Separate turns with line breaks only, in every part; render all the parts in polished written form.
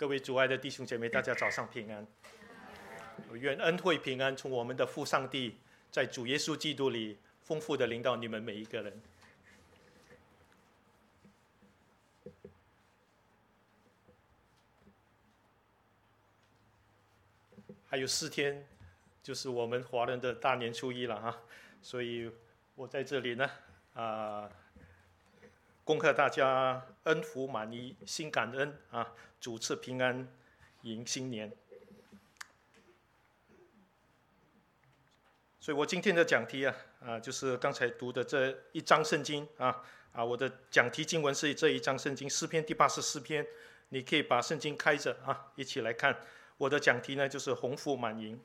各位主爱的弟兄姐妹，大家早上平安。愿恩惠平安从我们的父上帝，在主耶稣基督里丰富的临到你们每一个人。还有4天，就是我们华人的大年初一了哈，所以我在这里呢，恭贺大家恩福满溢，心感恩啊，主赐平安，迎新年。所以我今天的讲题就是刚才读的这一章圣经我的讲题经文是这一章圣经诗篇第84篇，你可以把圣经开着一起来看。我的讲题呢就是鸿福满盈。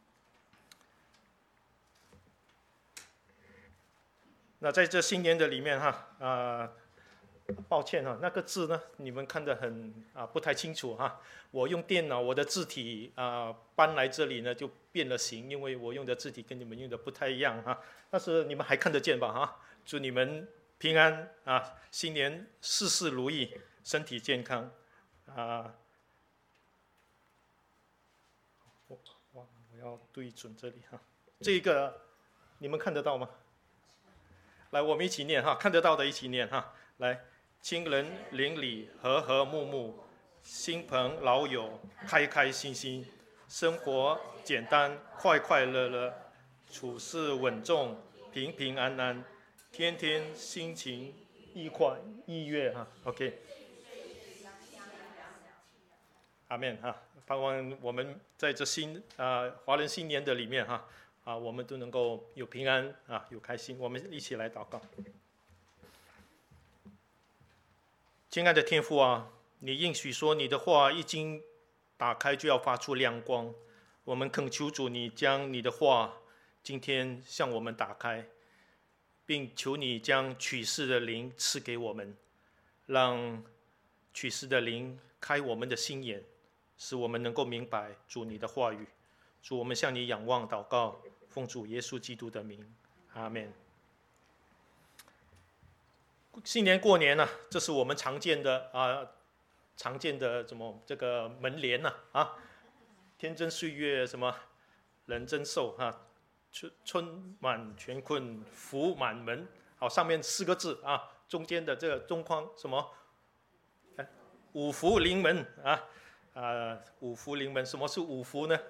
那在这新年的里面抱歉那个字呢，你们看得很不太清楚我用电脑，我的字体搬来这里呢就变了形，因为我用的字体跟你们用的不太一样但是你们还看得见吧祝你们平安新年事事如意，身体健康我要对准这里这个你们看得到吗？来，我们一起念看得到的一起念来。亲人邻里和和睦睦，亲朋老友开开心心，生活简单快快乐乐，处事稳重平平安安，天天心情愉快愉悦OK， 阿们盼望我们在这华人新年的里面我们都能够有平安有开心。我们一起来祷告。亲爱的天父你应许说你的话一经打开就要发出亮光，我们恳求主你将你的话今天向我们打开，并求你将启示的灵赐给我们，让启示的灵开我们的心眼，使我们能够明白主你的话语。主，我们向你仰望祷告，奉主耶稣基督的名，阿们。新年过年这是我们常见的这个门联天真岁月什么人真寿春满全困福满门，好，上面4个字中间的这个中框什么五福临门五福临门。什么是五福呢？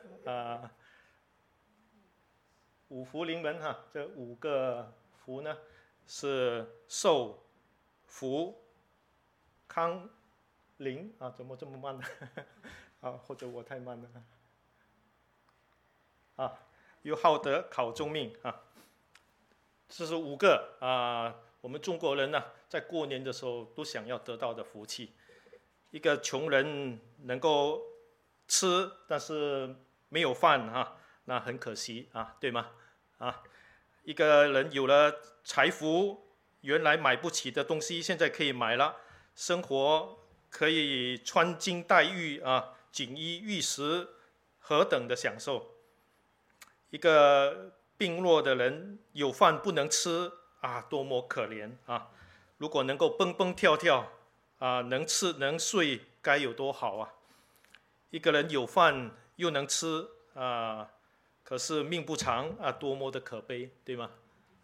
五福临门这5个福呢是寿福康临怎么这么慢呢或者我太慢了有好德考中命这是5个我们中国人在过年的时候都想要得到的福气。一个穷人能够吃，但是没有饭那很可惜对吗一个人有了财富，原来买不起的东西现在可以买了，生活可以穿金戴玉锦衣玉食，何等的享受。一个病弱的人有饭不能吃多么可怜如果能够蹦蹦跳跳能吃能睡该有多好一个人有饭又能吃可是命不长多么的可悲，对吗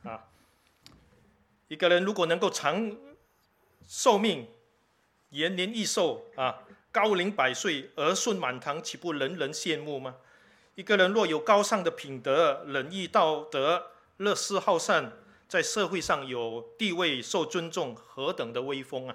一个人如果能够长寿命，延年益寿高龄百岁，儿孙满堂，岂不人人羡慕吗？一个人若有高尚的品德，仁义道德，乐施好善，在社会上有地位，受尊重，何等的威风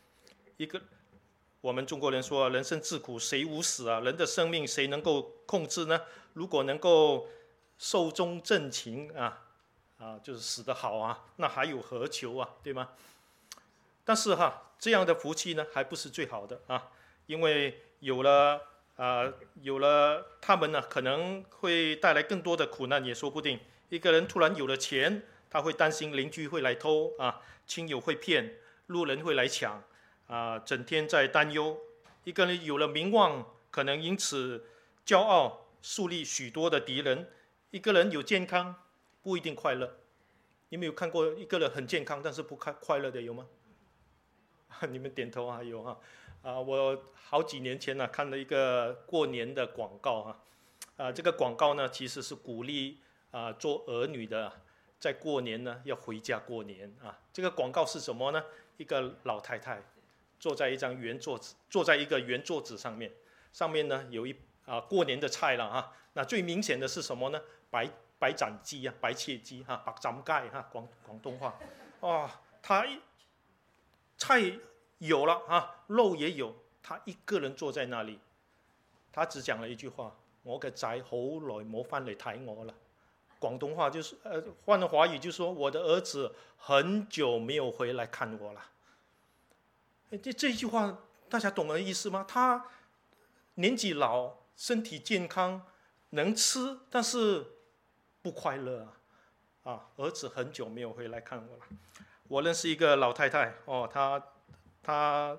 我们中国人说人生自苦谁无死人的生命谁能够控制呢？如果能够寿终正寝就是死得好那还有何求对吗？但是这样的福气呢还不是最好的因为有了他们可能会带来更多的苦难也说不定。一个人突然有了钱，他会担心邻居会来偷亲友会骗，路人会来抢整天在担忧。一个人有了名望，可能因此骄傲，树立许多的敌人。一个人有健康，不一定快乐。你们有看过一个人很健康但是不快乐的有吗？你们点头有我好几年前呢看了一个过年的广告这个广告呢其实是鼓励做儿女的在过年呢要回家过年这个广告是什么呢？一个老太太坐在一张圆桌子，坐在一个圆桌子上面，上面呢有过年的菜了那最明显的是什么呢？白斩鸡白切鸡白斩盖广东话他菜有了肉也有，他一个人坐在那里，他只讲了一句话：我嘅仔好耐冇翻嚟睇我了。广东话就是换了华语就说我的儿子很久没有回来看我了。这句话大家懂的意思吗？他年纪老，身体健康，能吃，但是不快乐儿子很久没有回来看我了。我认识一个老太太她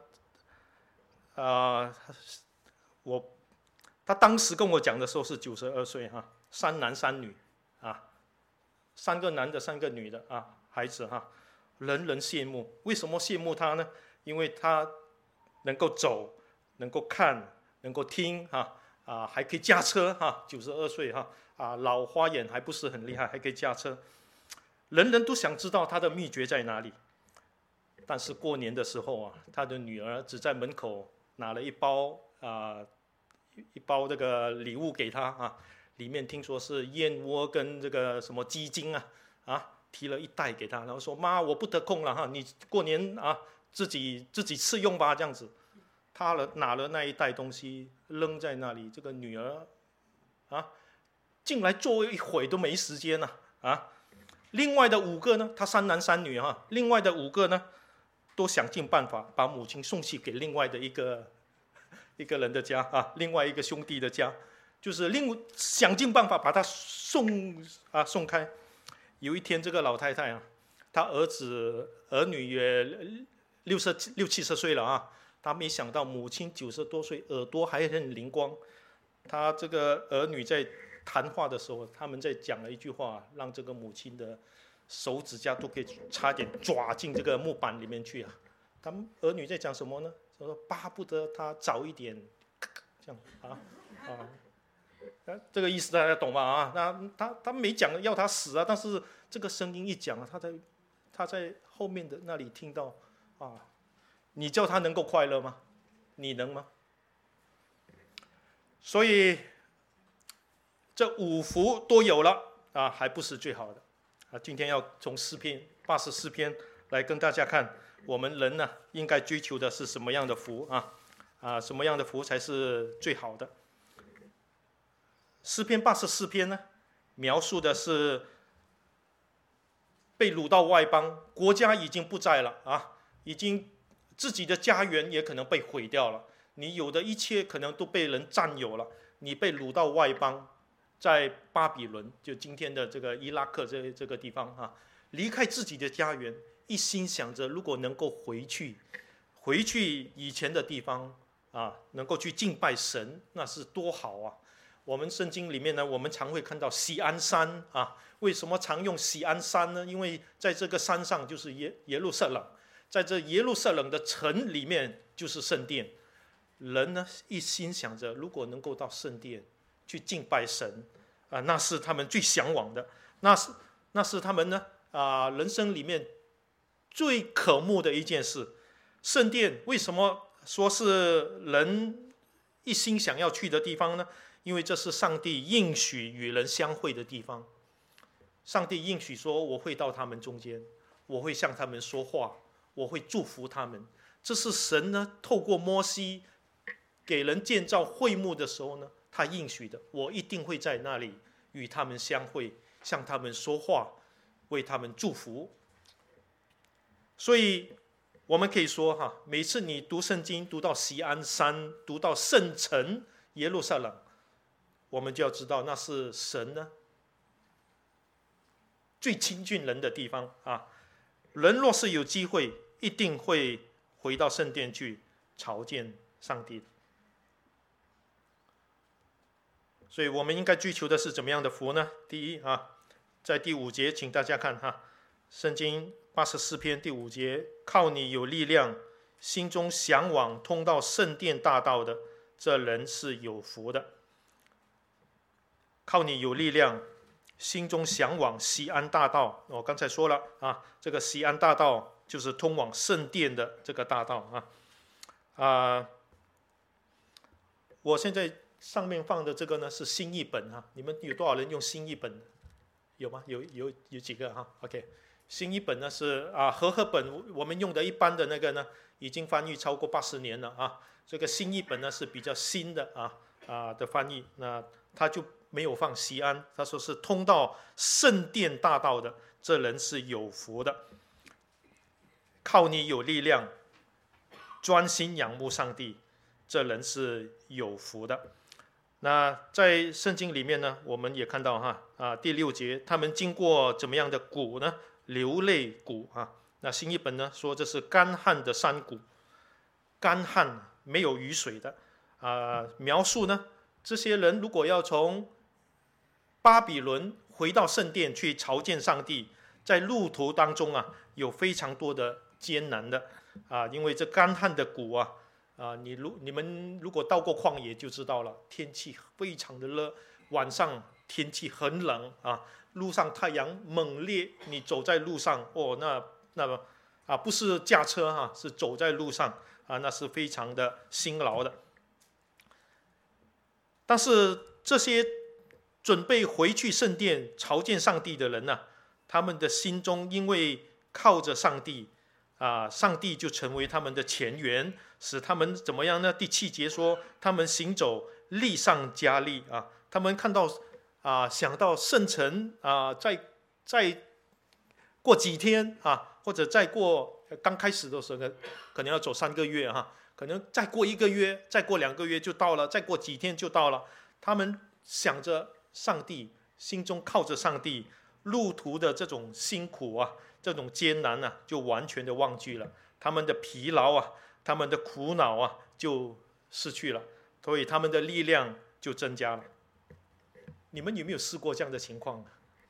当时跟我讲的时候是92岁3男3女3个男的3个女的孩子人人羡慕。为什么羡慕她呢？因为她能够走，能够看，能够听还可以驾车92岁老花眼还不是很厉害，还可以驾车。人人都想知道她的秘诀在哪里。但是过年的时候她的女儿只在门口拿了一包这个礼物给她里面听说是燕窝跟这个什么鸡精提了一袋给她，然后说妈我不得空了你过年自己吃用吧这样子。她拿了那一袋东西扔在那里，这个女儿进来坐一会都没时间另外的5个呢，她3男3女另外的5个呢都想尽办法把母亲送去给另外的一个人的家另外一个兄弟的家，就是想尽办法把他送开。有一天这个老太太她儿女也60、70岁了她没想到母亲90多岁，耳朵还很灵光。她这个儿女在谈话的时候，他们在讲了一句话，让这个母亲的手指甲都可以差点抓进这个木板里面去他们儿女在讲什么呢？说巴不得他早一点这样这个意思大家懂吗他没讲要他死但是这个声音一讲他在后面的那里听到你叫他能够快乐吗？你能吗？所以这5福都有了还不是最好的今天要从诗篇84篇来跟大家看，我们人呢应该追求的是什么样的福什么样的福才是最好的。诗篇84篇呢描述的是被掳到外邦，国家已经不在了已经自己的家园也可能被毁掉了，你有的一切可能都被人占有了，你被掳到外邦，在巴比伦，就今天的这个伊拉克这个地方离开自己的家园，一心想着如果能够回去以前的地方能够去敬拜神，那是多好我们圣经里面呢，我们常会看到锡安山为什么常用锡安山呢？因为在这个山上就是耶路撒冷，在这耶路撒冷的城里面就是圣殿。人呢一心想着如果能够到圣殿去敬拜神那是他们最向往的，那是他们呢人生里面最渴慕的一件事。圣殿为什么说是人一心想要去的地方呢？因为这是上帝应许与人相会的地方。上帝应许说我会到他们中间，我会向他们说话，我会祝福他们。这是神呢透过摩西给人建造会幕的时候呢，他应许的，我一定会在那里与他们相会，向他们说话，为他们祝福。所以我们可以说每次你读圣经读到锡安山，读到圣城耶路撒冷，我们就要知道那是神呢最亲近人的地方人若是有机会，一定会回到圣殿去朝见上帝。所以我们应该追求的是怎么样的福呢？第一在第5节，请大家看圣经84篇第5节，靠你有力量， 心中向往通到圣殿大道的，这人是有福的。靠你有力量，心中向往西安大道。我刚才说了啊，这个西安大道就是通往圣殿的这个大道我现在上面放的这个呢是新译本你们有多少人用新译本？有吗？有几个？OK， 新译本呢是和合本我们用的一般的那个呢，已经翻译超过80年了这个新译本呢是比较新的的翻译，那他就没有放西安，他说是通到圣殿大道的，这人是有福的。靠你有力量，专心仰慕上帝，这人是有福的。那在圣经里面呢，我们也看到第6节，他们经过怎么样的谷呢？流泪谷那新译本呢说这是干旱的山谷，干旱没有雨水的描述呢，这些人如果要从巴比伦回到圣殿去朝见上帝，在路途当中有非常多的艰难的因为这干旱的谷你们如果到过旷野就知道了，天气非常的热，晚上天气很冷路上太阳猛烈，你走在路上那不是驾车是走在路上那是非常的辛劳的。但是这些准备回去圣殿朝见上帝的人他们的心中因为靠着上帝上帝就成为他们的前缘，使他们怎么样呢？第7节说，他们行走力上加力他们看到想到圣城再过几天或者再过刚开始的时候可能要走3个月可能再过1个月，再过2个月就到了，再过几天就到了。他们想着上帝，心中靠着上帝，路途的这种辛苦这种艰难就完全的忘记了，他们的疲劳他们的苦恼就失去了，所以他们的力量就增加了。你们有没有试过这样的情况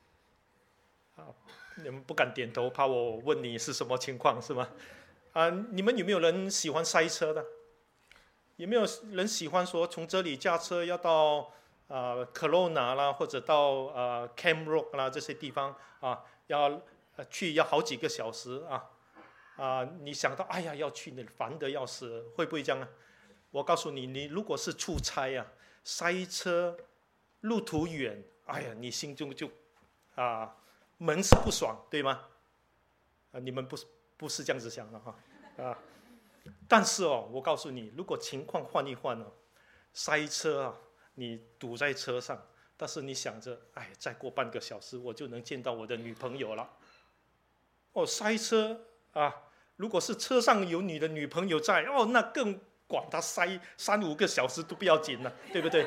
你们不敢点头，怕我问你是什么情况是吗？你们有没有人喜欢塞车的？有没有人喜欢说从这里驾车要到Kelowna 啦，或者到Camrock 啦这些地方要好几个小时你想到哎呀要去那里烦得要死，会不会这样我告诉你，你如果是出差塞车，路途远，哎呀你心中就闷死不爽，对吗？你们不是这样子想的但是我告诉你，如果情况换一换塞车你堵在车上，但是你想着哎再过半个小时我就能见到我的女朋友了塞车如果是车上有你的女朋友在那更管他塞3-5个小时都不要紧了，对不对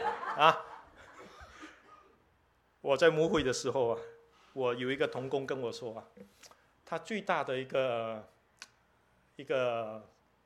我在牧会的时候我有一个同工跟我说他最大的一个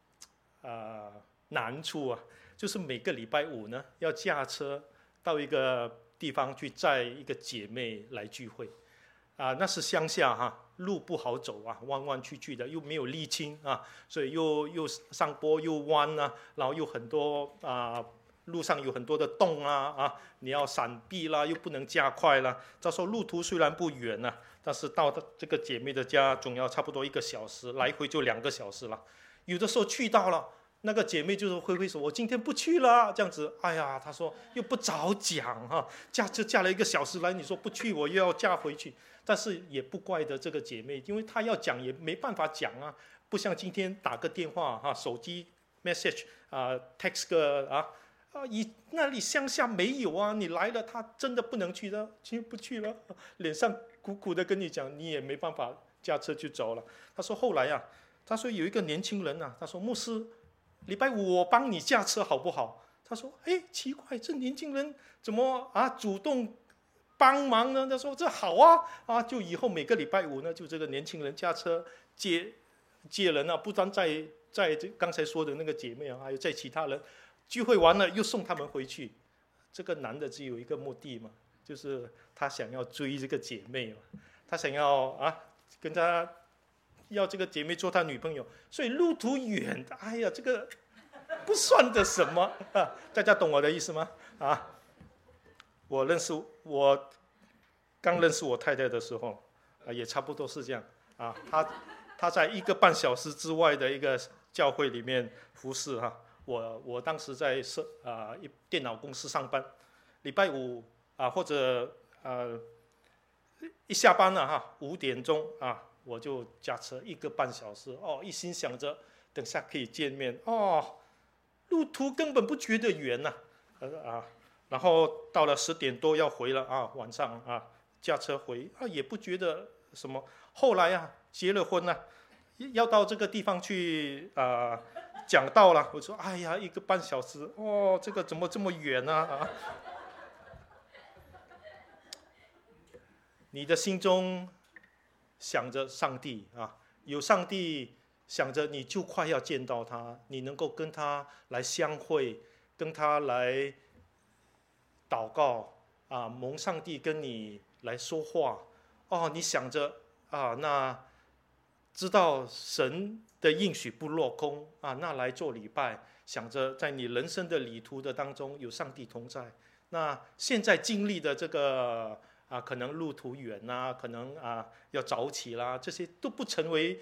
难处就是每个礼拜5呢要驾车到一个地方去载一个姐妹来聚会那是乡下路不好走弯弯曲曲的，又没有沥青所以又上坡又弯然后又很多路上有很多的洞你要闪避啦，又不能加快啦。这时候路途虽然不远但是到这个姐妹的家总要差不多1个小时，来回就2个小时了。有的时候去到了，那个姐妹就是挥手，我今天不去了，这样子。哎呀，她说又不早讲驾车驾了1个小时来，你说不去，我又要驾回去。但是也不怪的这个姐妹，因为她要讲也没办法讲不像今天打个电话手机 message text 个那里乡下没有你来了她真的不能去的，今天不去了，脸上苦苦的跟你讲，你也没办法驾车就走了。她说后来她说有一个年轻人她说牧师，礼拜5我帮你驾车好不好？她说奇怪，这年轻人怎么主动帮忙呢？他说这好就以后每个礼拜5呢，就这个年轻人驾车接人不单在刚才说的那个姐妹还有在其他人聚会完了又送他们回去。这个男的只有一个目的嘛，就是他想要追这个姐妹嘛，他想要跟他要这个姐妹做他女朋友，所以路途远，哎呀，这个不算的什么啊！大家懂我的意思吗？啊，我刚认识我太太的时候，也差不多是这样啊。她在1个半小时之外的一个教会里面服侍哈。我当时在电脑公司上班，礼拜五或者一下班了哈，5点钟啊，我就驾车1个半小时哦，一心想着等下可以见面哦，路途根本不觉得远呐然后到了10点多要回了啊，晚上驾车回也不觉得什么。后来结了婚了，要到这个地方去讲道了，我说哎呀，1个半小时哦，这个怎么这么远啊？你的心中想着上帝有上帝，想着你就快要见到他，你能够跟他来相会，跟他来祷告蒙上帝跟你来说话你想着那知道神的应许不落空那来做礼拜，想着在你人生的旅途的当中有上帝同在。那现在经历的这个可能路途远可能要早起啦，这些都不成为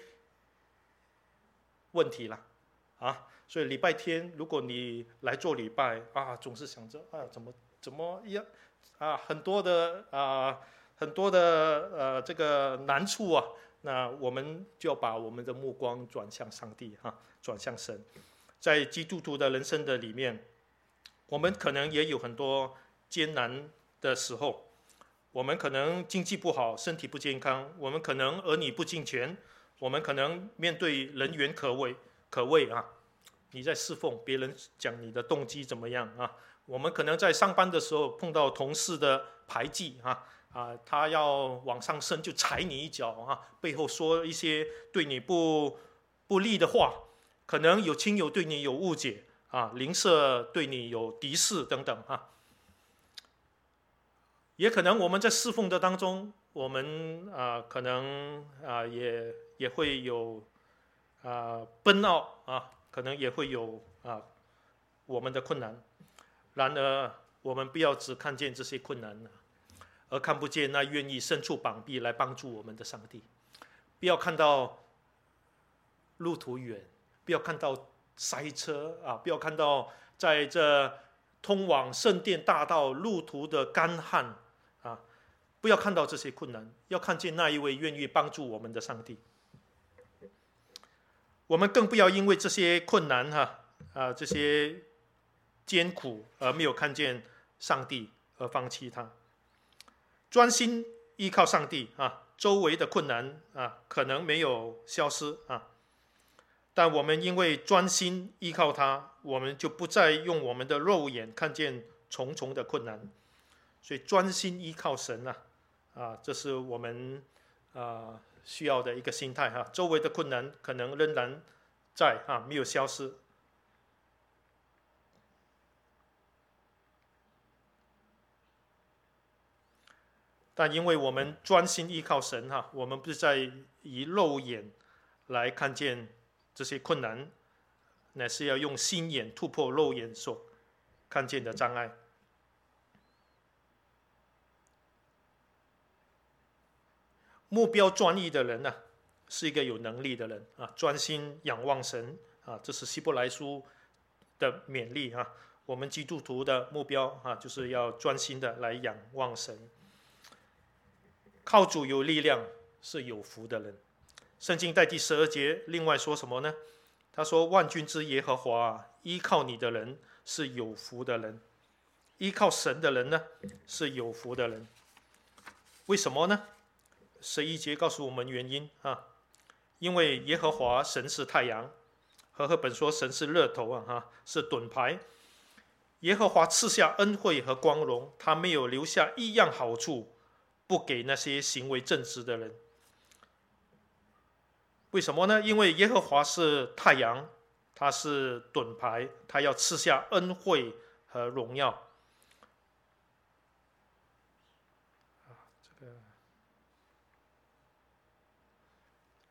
问题了所以礼拜天如果你来做礼拜总是想着怎么样很多的这个难处那我们就要把我们的目光转向上帝转向神。在基督徒的人生的里面，我们可能也有很多艰难的时候，我们可能经济不好，身体不健康，我们可能儿女不敬虔，我们可能面对人言可畏你在侍奉，别人讲你的动机怎么样我们可能在上班的时候碰到同事的排挤他要往上升就踩你一脚背后说一些对你不利的话，可能有亲友对你有误解邻舍对你有敌视等等也可能我们在侍奉的当中，我们可能也会有burnout可能也会有我们的困难。然而我们不要只看见这些困难而看不见那愿意伸出膀臂来帮助我们的上帝。不要看到路途远，不要看到塞车不要看到在这通往圣殿大道路途的干旱不要看到这些困难，要看见那一位愿意帮助我们的上帝。我们更不要因为这些困难这些艰苦而没有看见上帝而放弃他。专心依靠上帝周围的困难可能没有消失但我们因为专心依靠他，我们就不再用我们的肉眼看见重重的困难。所以专心依靠神这是我们需要的一个心态周围的困难可能仍然在没有消失。但因为我们专心依靠神我们不是在以肉眼来看见这些困难，乃是要用心眼突破肉眼所看见的障碍。目标专一的人是一个有能力的人专心仰望神这是希伯来书的勉励我们基督徒的目标就是要专心的来仰望神。靠主有力量是有福的人。圣经在第12节另外说什么呢？他说万军之耶和华依靠你的人是有福的人。依靠神的人呢是有福的人。为什么呢？11节告诉我们原因因为耶和华神是太阳，和合本说神是热头是盾牌。耶和华赐下恩惠和光荣，他没有留下一样好处不给那些行为正直的人。为什么呢？因为耶和华是太阳，他是盾牌，他要赐下恩惠和荣耀。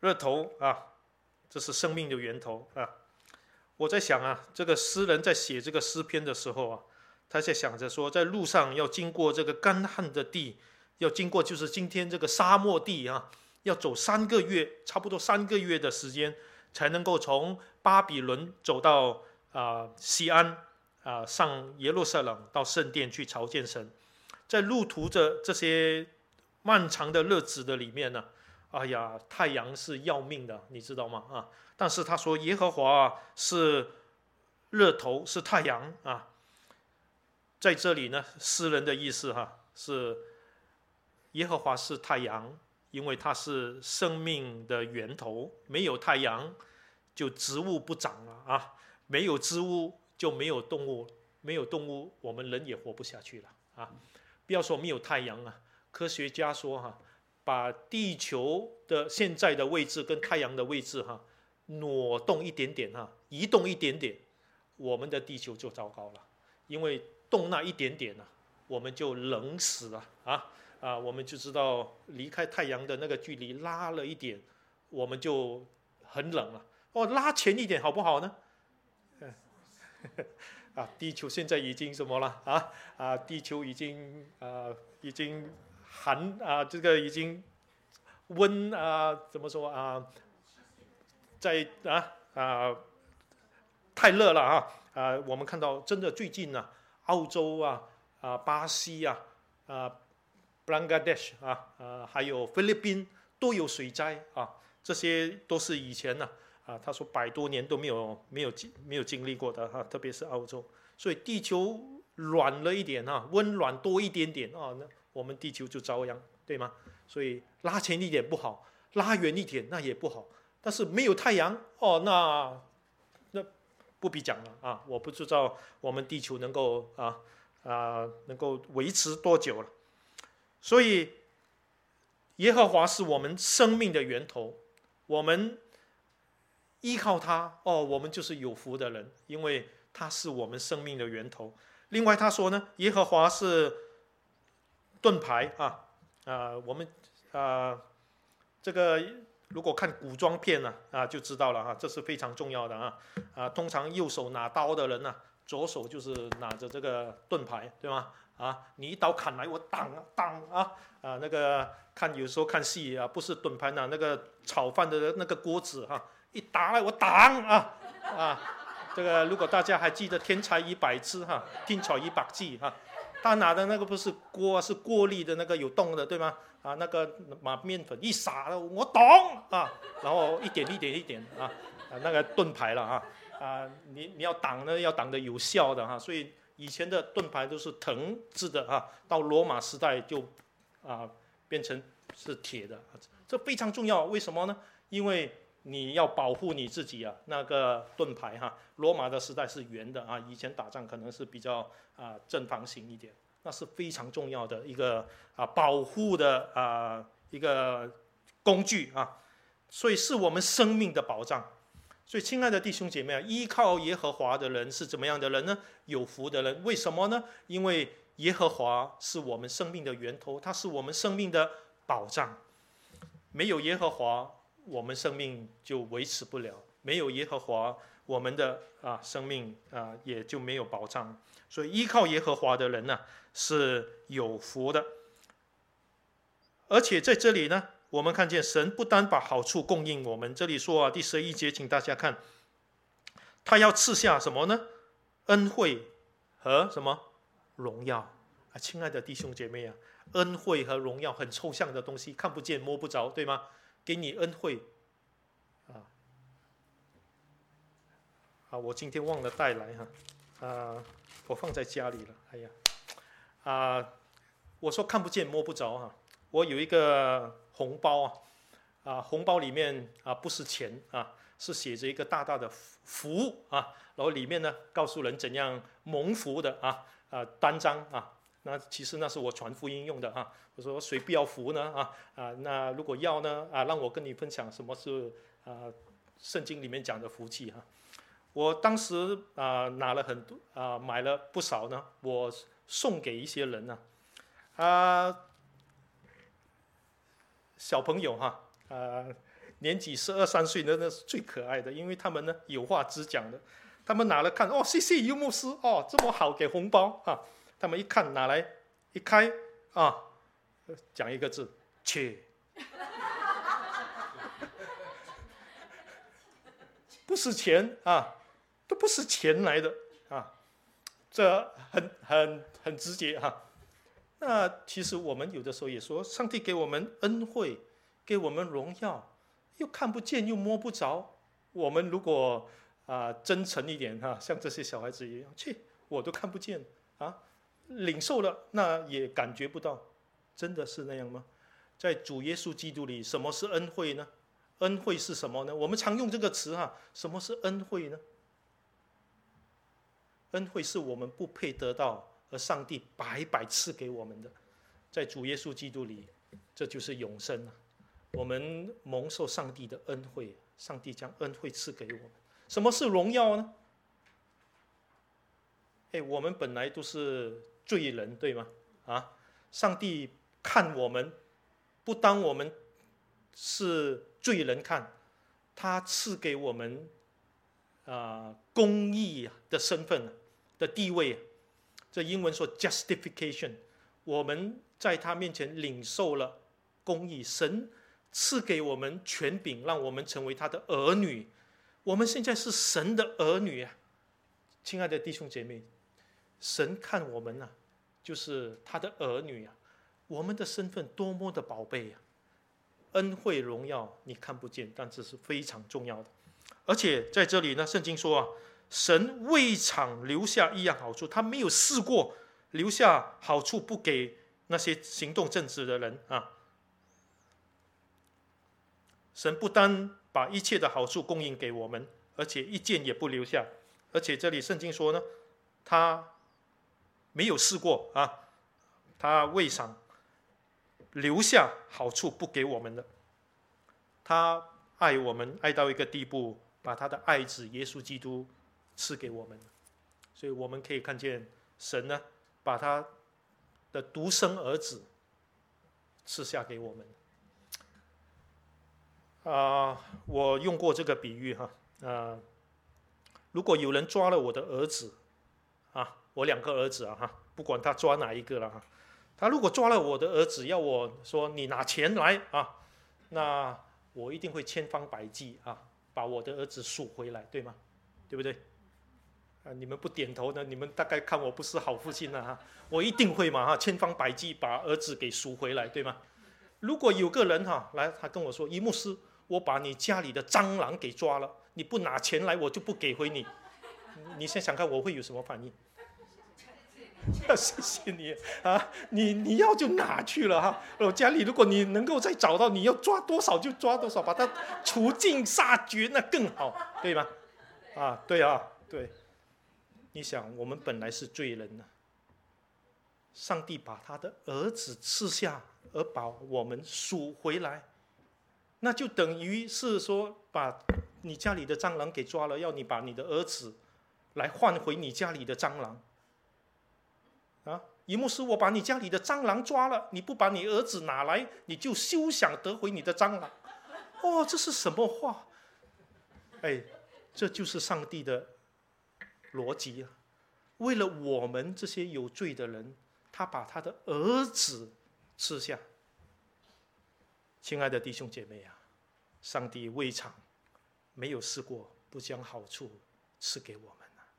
热头啊，这是生命的源头啊。我在想啊，这个诗人在写这个诗篇的时候啊，他在想着说，在路上要经过这个干旱的地，要经过就是今天这个沙漠地啊，要走3个月，差不多3个月的时间，才能够从巴比伦走到西安上耶路撒冷到圣殿去朝见神。在路途的这些漫长的日子的里面呢，哎呀，太阳是要命的，你知道吗？啊，但是他说耶和华是热头，是太阳啊。在这里呢，诗人的意思是耶和华是太阳，因为它是生命的源头，没有太阳就植物不长了啊，没有植物就没有动物，没有动物我们人也活不下去了啊。不要说没有太阳啊，科学家说把地球的现在的位置跟太阳的位置挪动一点点移动一点点，我们的地球就糟糕了，因为动那一点点我们就冷死了我们就知道离开太阳的那个距离拉了一点，我们就很冷了。拉前一点好不好呢？地球现在已经什么了地球已经寒这个已经温怎么说在太热了我们看到真的最近澳洲巴西Bangladesh 还有菲律宾都有水灾这些都是以前他说100多年都没有经历过的特别是澳洲，所以地球暖了一点温暖多一点点那我们地球就遭殃，对吗？所以拉前一点不好，拉远一点那也不好，但是没有太阳那不必讲了我不知道我们地球能够能够维持多久了。所以耶和华是我们生命的源头，我们依靠他我们就是有福的人，因为他是我们生命的源头。另外他说呢，耶和华是盾牌我们这个如果看古装片就知道了这是非常重要的通常右手拿刀的人左手就是拿着这个盾牌，对吗？你一刀砍来，我挡那个有时候看戏不是盾牌那个炒饭的那个锅子一打来我挡这个如果大家还记得天才100支天才100计他拿的那个不是锅是过滤的那个有洞的，对吗？那个把面粉一撒了，我懂然后一点一点一点那个盾牌了你要挡呢，要挡的有效的所以以前的盾牌都是藤制的到罗马时代就变成是铁的，这非常重要。为什么呢？因为你要保护你自己那个盾牌罗马的时代是圆的以前打仗可能是比较正方形一点，那是非常重要的一个保护的一个工具所以是我们生命的保障。所以亲爱的弟兄姐妹依靠耶和华的人是怎么样的人呢？有福的人。为什么呢？因为耶和华是我们生命的源头，他是我们生命的保障。没有耶和华，我们生命就维持不了，没有耶和华，我们的生命也就没有保障。所以依靠耶和华的人是有福的。而且在这里呢，我们看见神不单把好处供应我们，这里说第11节，请大家看，他要赐下什么呢？恩惠和什么荣耀亲爱的弟兄姐妹恩惠和荣耀很抽象的东西，看不见摸不着，对吗？给你恩惠我今天忘了带来我放在家里了，哎呀我说看不见摸不着我有一个红包红包里面不是钱是写着一个大大的福然后里面呢告诉人怎样蒙福的单张那其实那是我传福音用的我说谁不要福呢那如果要呢让我跟你分享什么是圣经里面讲的福气我当时拿了很多买了不少呢，我送给一些人小朋友年纪12、13岁的那是最可爱的，因为他们呢有话直讲的。他们拿了看，哦，谢谢尤牧师，哦，这么好给红包啊！他们一看拿来一开啊，讲一个字，切，不是钱啊，都不是钱来的啊，这很直接哈。那其实我们有的时候也说，上帝给我们恩惠，给我们荣耀，又看不见又摸不着。我们如果真诚一点哈，像这些小孩子一样，我都看不见啊，领受了那也感觉不到，真的是那样吗？在主耶稣基督里，什么是恩惠呢？恩惠是什么呢？我们常用这个词哈，什么是恩惠呢？恩惠是我们不配得到，而上帝白白赐给我们的，在主耶稣基督里，这就是永生啊！我们蒙受上帝的恩惠，上帝将恩惠赐给我们。什么是荣耀呢？我们本来都是罪人，对吗？上帝看我们，不当我们是罪人看，他赐给我们公义的身份的地位，这英文说 justification， 我们在他面前领受了公义，神赐给我们权柄，让我们成为他的儿女。我们现在是神的儿女啊，亲爱的弟兄姐妹，神看我们就是他的儿女啊，我们的身份多么的宝贝啊！恩惠荣耀你看不见，但这是非常重要的。而且在这里呢，圣经说神未尝留下一样好处，他没有试过留下好处不给那些行动正直的人啊。神不单把一切的好处供应给我们，而且一件也不留下。而且这里圣经说呢，他没有试过他未尝留下好处不给我们的。他爱我们爱到一个地步，把他的爱子耶稣基督赐给我们。所以我们可以看见神呢，把他的独生儿子赐下给我们。我用过这个比喻如果有人抓了我的儿子我2个儿子不管他抓哪一个了他如果抓了我的儿子，要我说你拿钱来那我一定会千方百计把我的儿子赎回来，对吗？对不对？你们不点头呢，你们大概看我不是好父亲了我一定会嘛千方百计把儿子给赎回来，对吗？如果有个人来，他跟我说，伊牧师，我把你家里的蟑螂给抓了，你不拿钱来，我就不给回你。你先想看我会有什么反应？谢谢你你要就拿去了我家里如果你能够再找到，你要抓多少就抓多少，把它除尽杀绝，那更好，对吗？对。你想，我们本来是罪人上帝把他的儿子赐下，而把我们赎回来，那就等于是说，把你家里的蟑螂给抓了，要你把你的儿子来换回你家里的蟑螂伊牧师，我把你家里的蟑螂抓了，你不把你儿子拿来，你就休想得回你的蟑螂。这是什么话？这就是上帝的逻辑为了我们这些有罪的人，他把他的儿子赐下。亲爱的弟兄姐妹上帝未尝没有试过不将好处赐给我们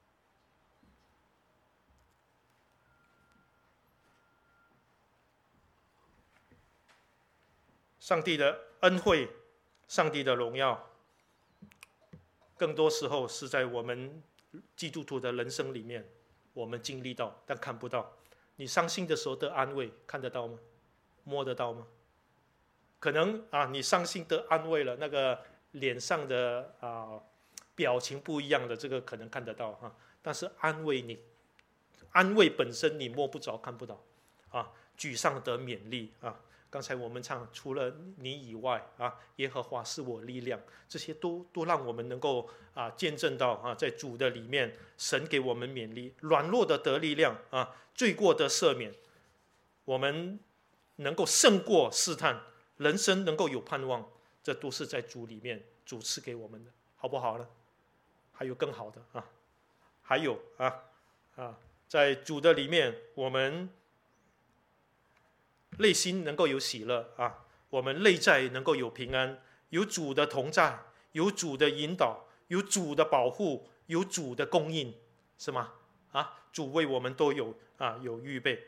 上帝的恩惠，上帝的荣耀，更多时候是在我们基督徒的人生里面，我们经历到但看不到。你伤心的时候的安慰看得到吗？摸得到吗？可能你伤心得安慰了，那个脸上的表情不一样的，这个可能看得到但是安慰本身你摸不着看不到沮丧得勉励刚才我们唱，除了你以外耶和华是我力量，这些都让我们能够见证到在主的里面，神给我们勉励，软弱的得力量罪过的赦免，我们能够胜过试探，人生能够有盼望。 这都是在主里面主赐给我们的，好不好呢？还有更好的啊，还有在主的里面，我们内心能够有喜乐啊，我们内在能够有平安，有主的同在，有主的引导，有主的保护，有主的供应，是吗？主为我们都有预备。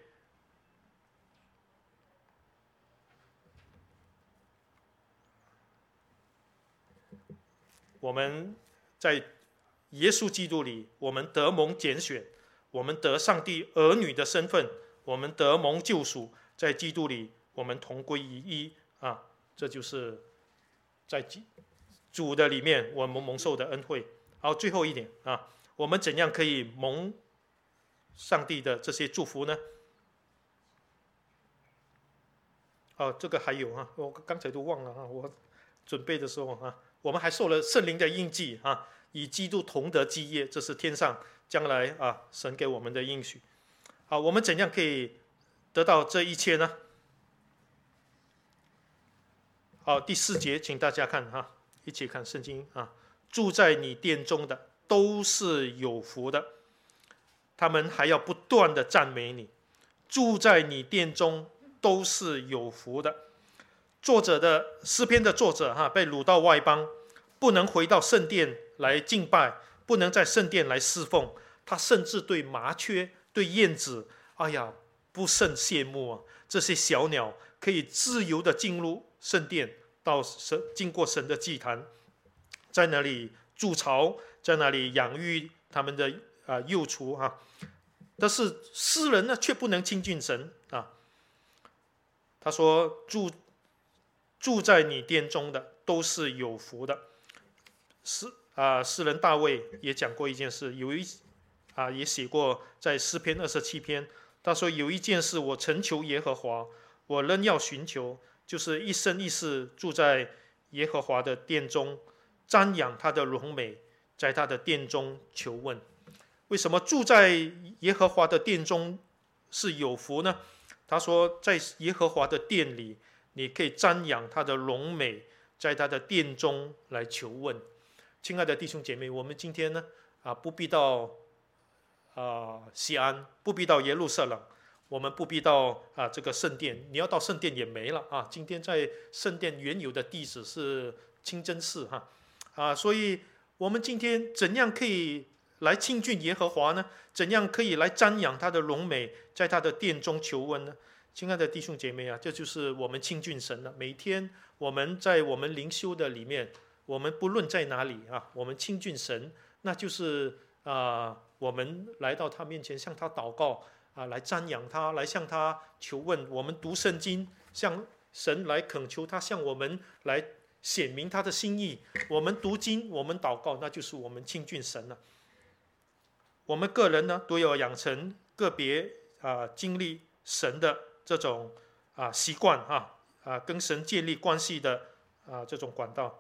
我们在耶稣基督里，我们得蒙拣选，我们得上帝儿女的身份，我们得蒙救赎，在基督里我们同归于一啊！这就是在主的里面我们蒙受的恩惠。好，最后一点啊，我们怎样可以蒙上帝的这些祝福呢？这个还有我刚才都忘了我准备的时候我们还受了圣灵的印记与基督同得基业，这是天上将来神给我们的应许。好，我们怎样可以得到这一切呢？好，第4节，请大家看一起看圣经住在你殿中的都是有福的，他们还要不断的赞美你。住在你殿中都是有福的。作者的诗篇的作者被掳到外邦，不能回到圣殿来敬拜，不能在圣殿来侍奉，他甚至对麻雀、对燕子，不甚羡慕这些小鸟可以自由的进入圣殿，经过神的祭坛，在那里筑巢，在那里养育他们的幼雏但是诗人呢，却不能亲近神他说住在你殿中的都是有福的。诗人大卫也讲过一件事，也写过在诗篇27篇，他说有一件事我曾求耶和华，我仍要寻求，就是一生一世住在耶和华的殿中，瞻仰他的荣美，在他的殿中求问。为什么住在耶和华的殿中是有福呢？他说在耶和华的殿里，你可以瞻仰他的荣美，在他的殿中来求问。亲爱的弟兄姐妹，我们今天呢不必到西安，不必到耶路撒冷，我们不必到这个圣殿，你要到圣殿也没了今天在圣殿原有的地址是清真寺所以我们今天怎样可以来亲近耶和华呢？怎样可以来瞻仰他的荣美，在他的殿中求问呢？亲爱的弟兄姐妹这就是我们亲近神了。每天我们在我们灵修的里面，我们不论在哪里我们亲近神，那就是我们来到他面前，向他祷告来瞻仰他，来向他求问。我们读圣经，向神来恳求他向我们来显明他的心意。我们读经，我们祷告，那就是我们亲近神了。我们个人呢，都要养成个别经历神的这种习惯跟神建立关系的这种管道。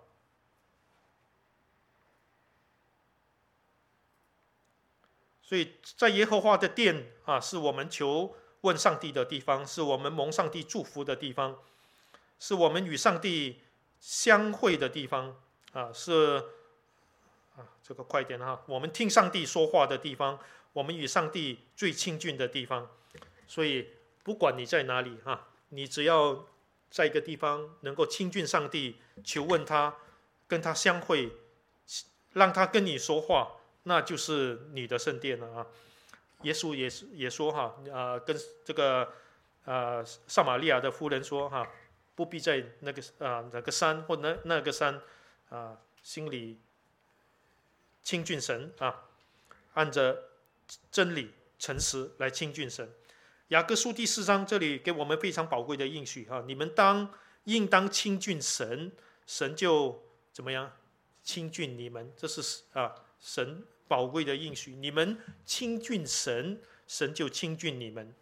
所以在耶和华的殿是我们求问上帝的地方，是我们蒙上帝祝福的地方，是我们与上帝相会的地方是这个快点我们听上帝说话的地方，我们与上帝最亲近的地方。所以不管你在哪里你只要在一个地方能够亲近上帝，求问他，跟他相会，让他跟你说话，那就是你的圣殿了耶稣也说跟这个撒玛利亚的妇人说不必在那个山或那个山心里亲近神按着真理诚实来亲近神。雅各书第4章这里给我们非常宝贵的应许你们应当亲近神，神就怎么样亲近你们，这是神宝贵的应许。你们亲近神，神就亲近你们。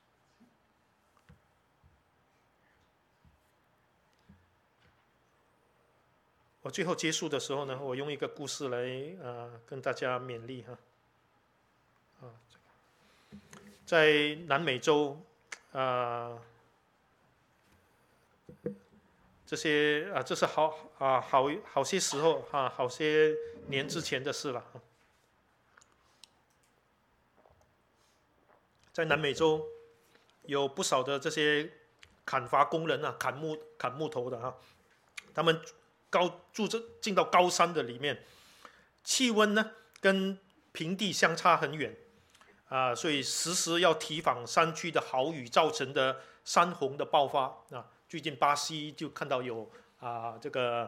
我最后结束的时候呢，我用一个故事来跟大家勉励在南美洲这这是好些时候好些年之前的事了。在南美洲有不少的这些砍伐工人砍木头的他们进到高山的里面，气温呢跟平地相差很远所以时时要提防山区的豪雨造成的山洪的爆发最近巴西就看到有这个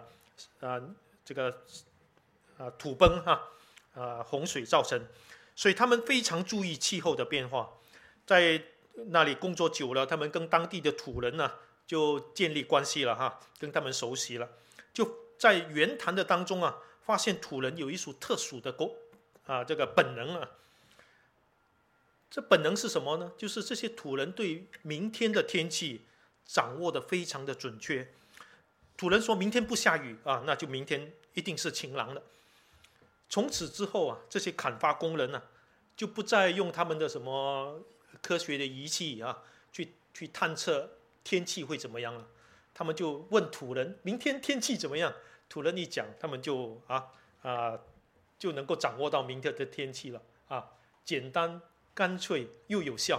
土崩洪水造成，所以他们非常注意气候的变化。在那里工作久了，他们跟当地的土人就建立关系了跟他们熟悉了。就在言谈的当中发现土人有一属特殊的这个本能这本能是什么呢？就是这些土人对明天的天气掌握的非常的准确。土人说明天不下雨那就明天一定是晴朗的。从此之后这些砍伐工人就不再用他们的什么科学的仪器去探测天气会怎么样了。他们就问土人明天天气怎么样，土人一讲，他们就就能够掌握到明天的天气了简单干脆又有效。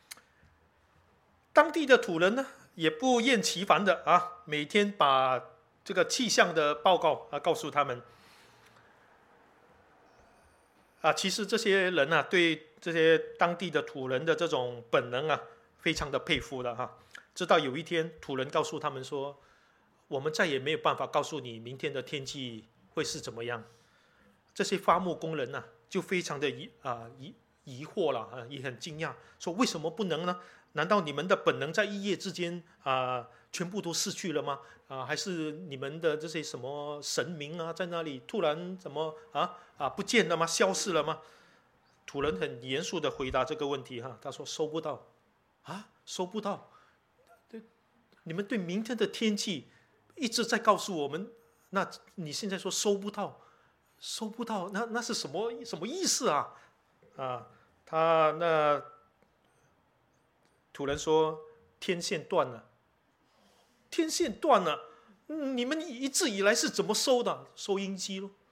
当地的土人呢也不厌其烦的每天把这个气象的报告告诉他们其实这些人对这些当地的土人的这种本能非常的佩服了直到有一天土人告诉他们说，我们再也没有办法告诉你明天的天气会是怎么样。这些伐木工人就非常的疑惑了也很惊讶，说为什么不能呢？难道你们的本能在一夜之间全部都失去了吗？还是你们的这些什么神明在那里突然怎么不见了吗？消失了吗？土人很严肃的回答这个问题他说收不到收不到。你们对明天的天气一直在告诉我们，那你现在说收不到，那是什么意思那土人说天线断了。天线断了，你们一直以来是怎么收的？收音机咯。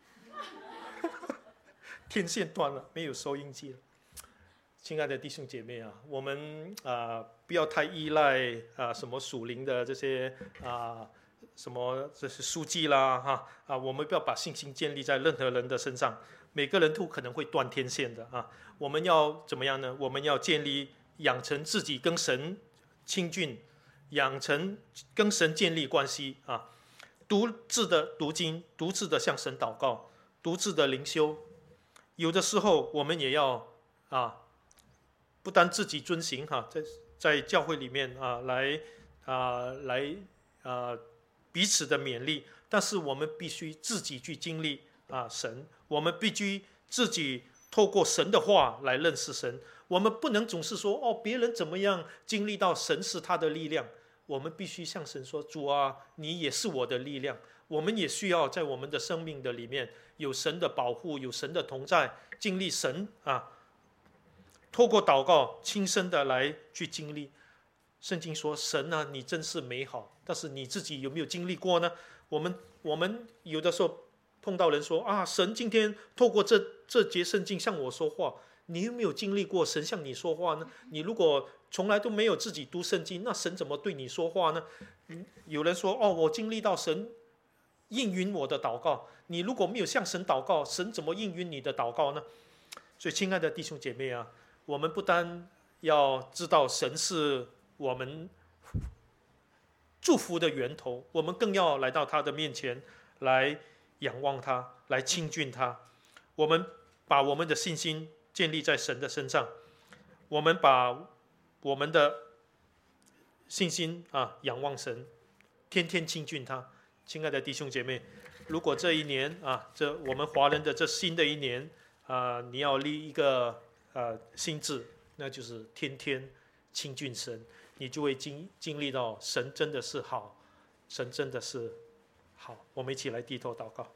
天线断了，没有收音机了。亲爱的弟兄姐妹我们不要太依赖什么属灵的这些什么这些书记啦我们不要把信心建立在任何人的身上，每个人都可能会断天线的我们要怎么样呢？我们要养成自己跟神亲近，养成跟神建立关系独自的读经，独自的向神祷告，独自的灵修。有的时候我们也要不单自己遵行在教会里面来彼此的勉励，但是我们必须自己去经历神，我们必须自己透过神的话来认识神。我们不能总是说别人怎么样经历到神是他的力量，我们必须向神说，主你也是我的力量。我们也需要在我们的生命的里面有神的保护，有神的同在，经历神透过祷告亲身的来去经历。圣经说神你真是美好，但是你自己有没有经历过呢？我们有的时候碰到人说神今天透过这节圣经向我说话，你有没有经历过神向你说话呢？你如果从来都没有自己读圣经，那神怎么对你说话呢？有人说我经历到神应允我的祷告，你如果没有向神祷告，神怎么应允你的祷告呢？所以亲爱的弟兄姐妹我们不单要知道神是我们祝福的源头，我们更要来到他的面前来仰望他，来亲近他。我们把我们的信心建立在神的身上，我们把我们的信心仰望神，天天亲近他。亲爱的弟兄姐妹，如果这一年这我们华人的这新的一年你要立一个心志，那就是天天亲近神，你就会经历到神真的是好，神真的是好。我们一起来低头祷告。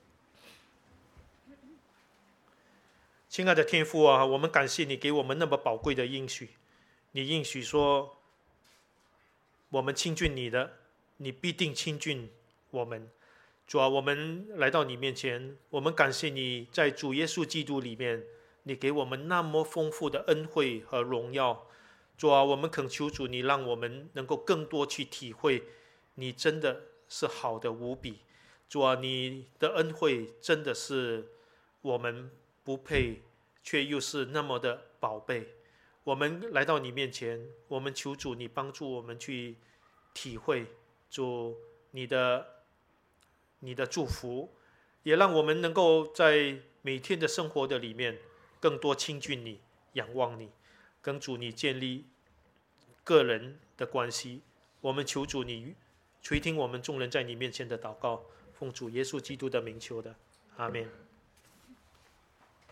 亲爱的天父我们感谢你给我们那么宝贵的应许。你应许说，我们亲近你的，
你必定亲近我们。主啊，我们来到你面前，我们感谢你在主耶稣基督里面，你给我们那么丰富的恩惠和荣耀。主啊，我们恳求主，你让我们能够更多去体会，你真的是好的无比。主啊，你的恩惠真的是我们不配，却又是那么的宝贝。我们来到你面前，我们求主你帮助我们去体会主你的祝福，也让我们能够在每天的生活的里面更多亲近你、仰望你，跟主你建立个人的关系。我们求主你垂听我们众人在你面前的祷告，奉主耶稣基督的名求的，阿门。